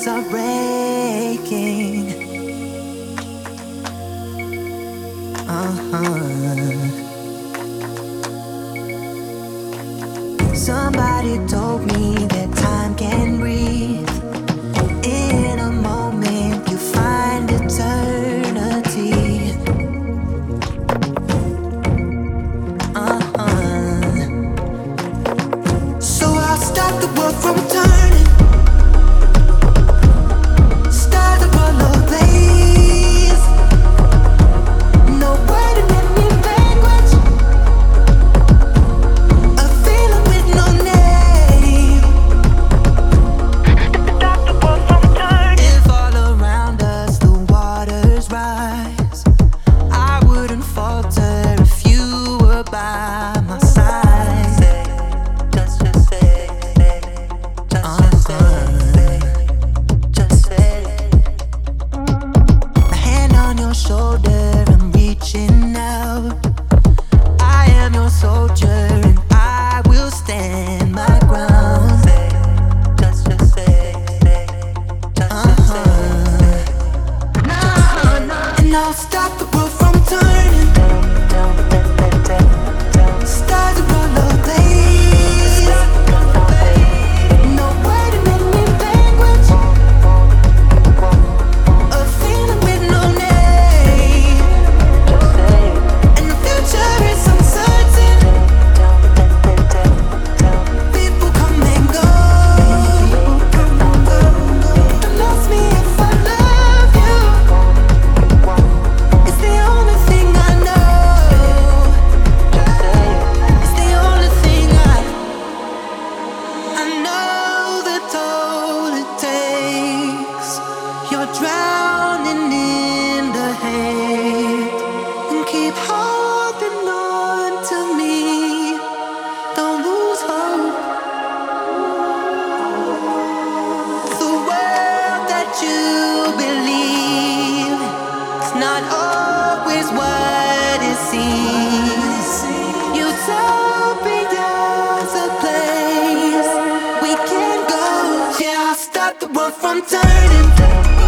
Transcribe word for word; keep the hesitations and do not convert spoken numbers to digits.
hearts are breaking. Uh-huh. Somebody told me that time can breathe. In a moment you find eternity. Uh-huh. So I'll stop the world from turning. Start the world ablaze. No word in any language. A feeling with no name. Stop the world from turning. If all around us the waters rise, I wouldn't falter if you were by my side. Just, just say, just, just say, just say. My hand on your shoulder, I'm reaching out. I am your soldier and I will stand my ground. Just, just say, just, just say. And I'll stop the world from turning. Start the world ablaze. No word in any language. A feeling with no name. And the future is uncertain. People come and go. Don't ask me if I love you. It's the only thing I know. It's the only thing I I know the toll it takes. You're drowning in the hate. And keep holding on to me. Don't lose hope. The world that you believe is not always what it seems. Utopia's a place we can go. Yeah, I'll stop the world from turning.